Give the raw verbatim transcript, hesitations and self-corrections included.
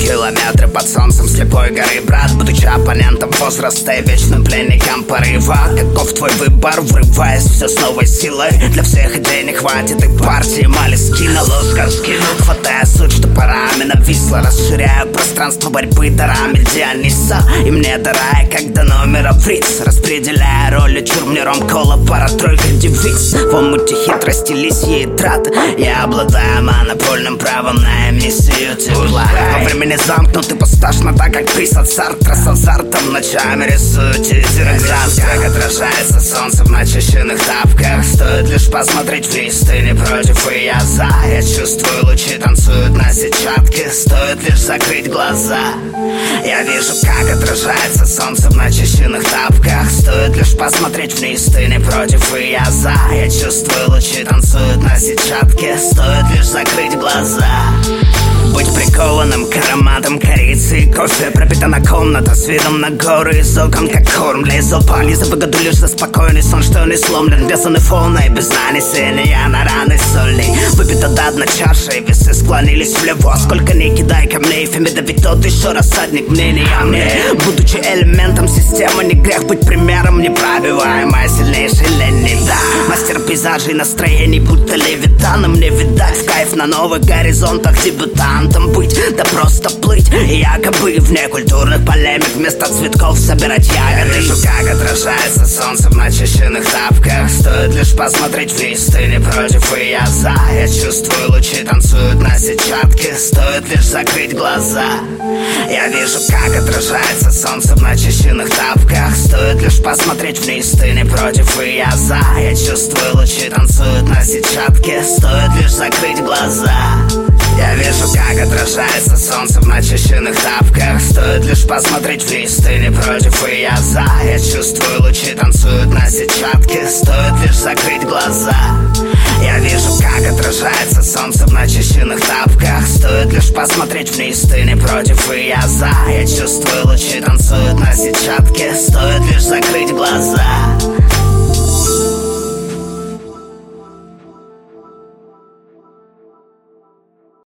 километры под солнцем слепой горы, брат. Будучи оппонентом возраста и вечным пленником порыва. Каков твой выбор, врываясь все с новой силой? Для всех идей не хватит, и партии мали скинул. Лоска скинул, хватая суть, что парами нависла. Расширяю пространство борьбы дарами Диониса. И мне дарая, как до номера фриц, распределяя роли чурмнером кола, пара-тройка девиц. В омуте хитрости лисьи и траты я обладаю монопольным правом на эмиссию тепла. Во времени замкнутый посташно, так как присад Сартра с азартом ночами рисую тизеры. Как отражается солнце в начищенных тапках. Стоит лишь посмотреть вниз, ты не против и я за. Я чувствую, лучи танцуют на сетчатке. Стоит лишь закрыть глаза. Я вижу, как отражается солнце в начищенных тапках. Стоит лишь посмотреть вниз, ты не против и я за. Я чувствую, лучи танцуют на сетчатке. Стоит лишь закрыть глаза. Быть прикованным к ароматам корицы и кофе. Пропитана комната с видом на горы. Из окон как корм для изопали. За выгоду лишь за спокойный сон, что не сломлен. Без зоны фона и без нанесения на раны солей. Выпита до дна чаша, и весы склонились влево. Сколько ни кидай камней, Фемидовик тот еще рассадник мнений о мне. Будучи элементом системы, не грех быть примером. Непробиваемая, сильнейший Ленни, да. Мастер пейзажей, настроений, будто Левитаном. Не видать в кайф на новых горизонтах дебютантом быть, да просто плыть. И якобы вне культурных полемик вместо цветков собирать ягоды. Я вижу, как отражается солнце в начищенных тапках. Стоит лишь посмотреть вниз, ты не против и я за. Я чувствую, лучи танцуют на сетчатке. Стоит лишь закрыть глаза. Я вижу, как отражается солнце в начищенных тапках. Стоит лишь посмотреть вниз, ты не против и я за. Я чувствую, лучи танцуют на сетчатке. Стоит лишь закрыть глаза. Я вижу, как отражается солнце в начищенных тапках. Стоит лишь посмотреть вниз, ты не против и я за. Я чувствую, лучи танцуют на сетчатке. Стоит лишь закрыть глаза. Я вижу, как отражается солнце в начищенных тапках. Стоит лишь посмотреть вниз, ты не против и я за. Я чувствую, лучи танцуют на сетчатке. Стоит лишь закрыть глаза.